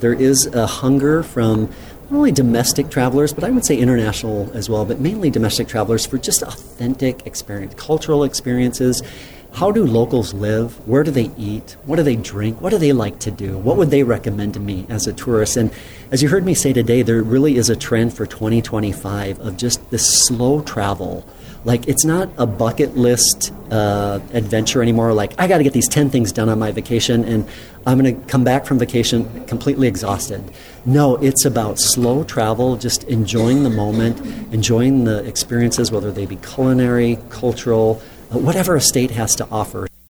There is a hunger from not only domestic travelers, but I would say international as well, but mainly domestic travelers for just authentic experience, cultural experiences. How do locals live? Where do they eat? What do they drink? What do they like to do? What would they recommend to me as a tourist? And as you heard me say today, there really is a trend for 2025 of just this slow travel. Like, it's not a bucket list adventure anymore. Like, I got to get these 10 things done on my vacation, and I'm going to come back from vacation completely exhausted. No, it's about slow travel, just enjoying the moment, enjoying the experiences, whether they be culinary, cultural, whatever a state has to offer.